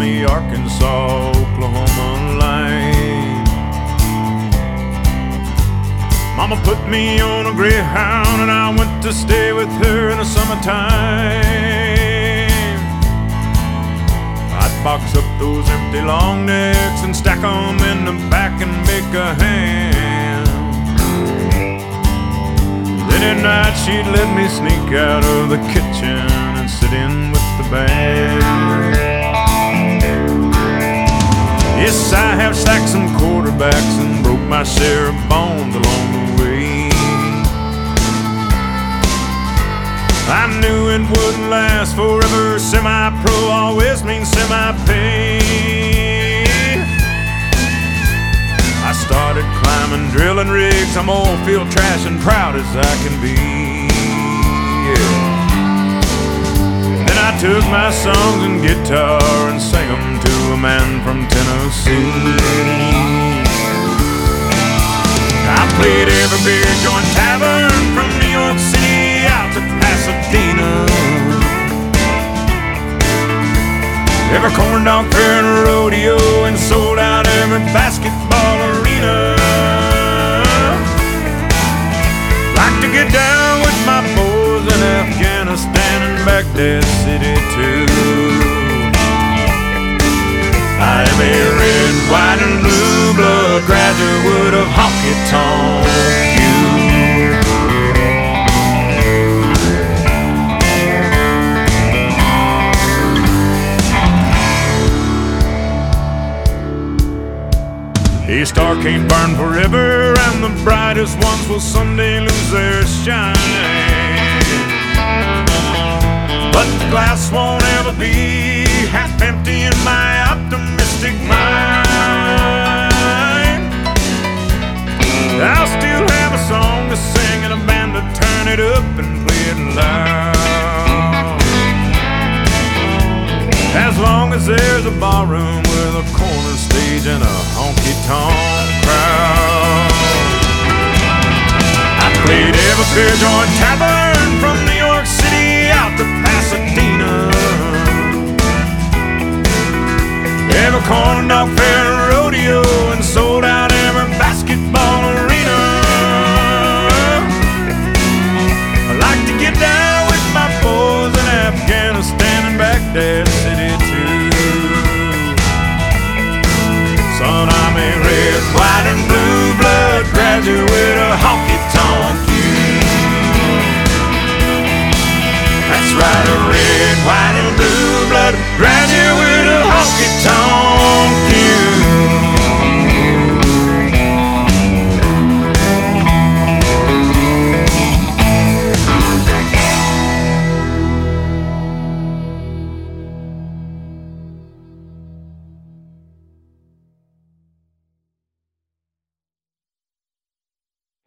the Arkansas-Oklahoma line. Mama put me on a Greyhound and I went to stay with her in the summertime. I'd box up those empty long necks and stack them in the back and make a ham. Then at night she'd let me sneak out of the kitchen and sit in with the band. Yes, I have sacked some quarterbacks and broke my share of bones along the way. I knew it wouldn't last forever. Semi-pro always means semi-pay. I started climbing drilling rigs. I'm oil field trash and proud as I can be. Yeah. Then I took my songs and guitar and sang them to a man from Tennessee. I played every beer joint tavern from New York City out to Pasadena. Every corn dog fair and rodeo, and sold out every basketball arena. Like to get down with my boys in Afghanistan and Baghdad City too. I am a red, white, and blue blood graduate of honky-tonk U. A star can't burn forever, and the brightest ones will someday lose their shine. But the glass won't ever be half empty in my optimistic mind. I'll still have a song to sing and a band to turn it up and play it loud. As long as there's a barroom with a corner stage and a honky-tonk crowd. I played every beer joint tavern from New York City out to Pasadena. Every corn dog fair and rodeo, and sold out every basketball arena. I like to get down with my boys in Afghanistan and Baghdad City too. Son, I'm a red, white, and blue blood graduate of honky-tonk U. That's right, a red, white, and blue blood graduate of honky-tonk.